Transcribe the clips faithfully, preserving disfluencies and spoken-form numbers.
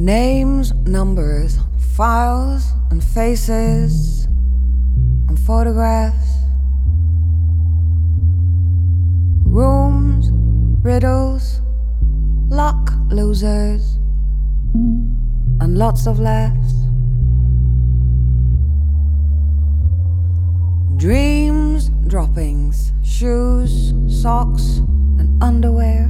Names, numbers, files and faces and photographs. Rooms, riddles, luck losers, and lots of laughs. Dreams, droppings, shoes, socks, and underwear.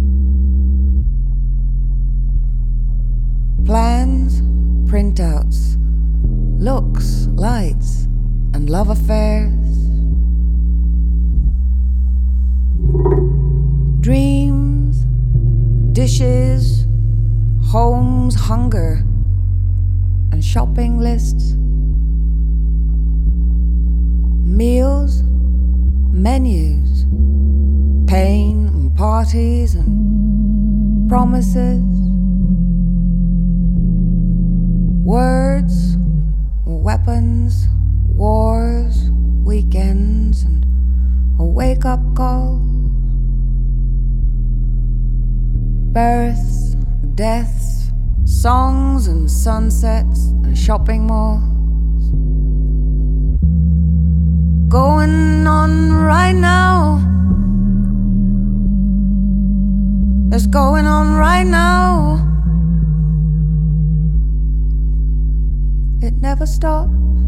Plans, printouts, looks, lights, and love affairs. Dreams, dishes, homes, hunger, and shopping lists. Meals, menus, pain and parties and promises. Words, weapons, wars, weekends, and a wake-up call. Births, deaths, songs and sunsets and shopping malls. Going on right now. It's going on right now. It never stops.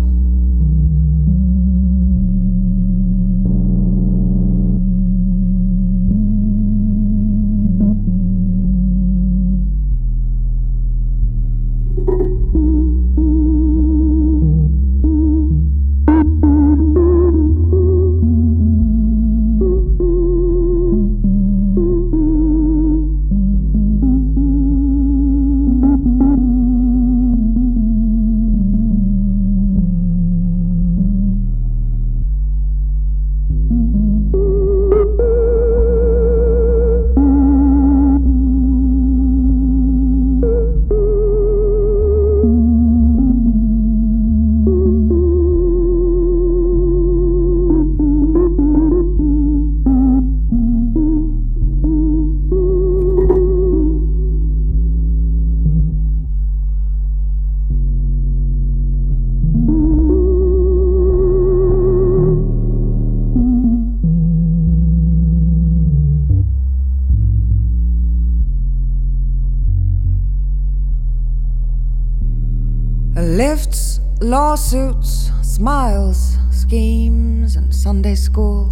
Lifts, lawsuits, smiles, schemes, and Sunday school.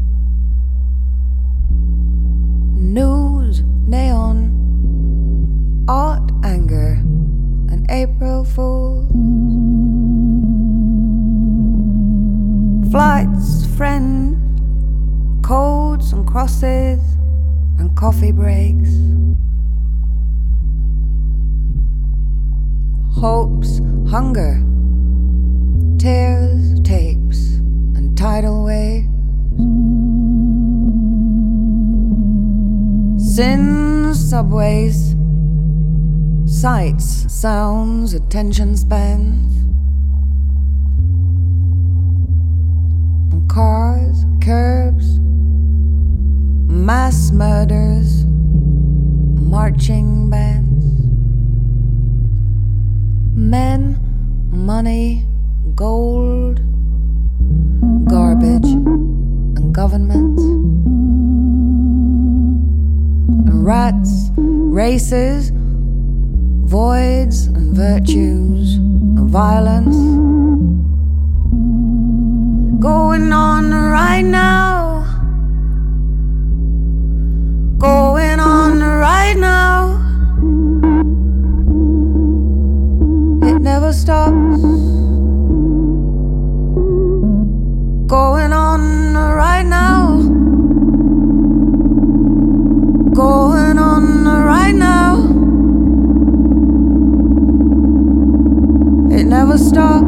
News, neon, art, anger, and April Fools. Flights, friends, codes and crosses, and coffee breaks. Hopes, hunger, tears, tapes, and tidal waves. Sins, subways, sights, sounds, attention spans. And cars, curbs, mass murders, marching bands. Men, money, gold, garbage, and governments. And rats, races, voids, and virtues, and violence. Going on right now. Going on right now. Never stops. Going on right now. Going on right now. It never stops.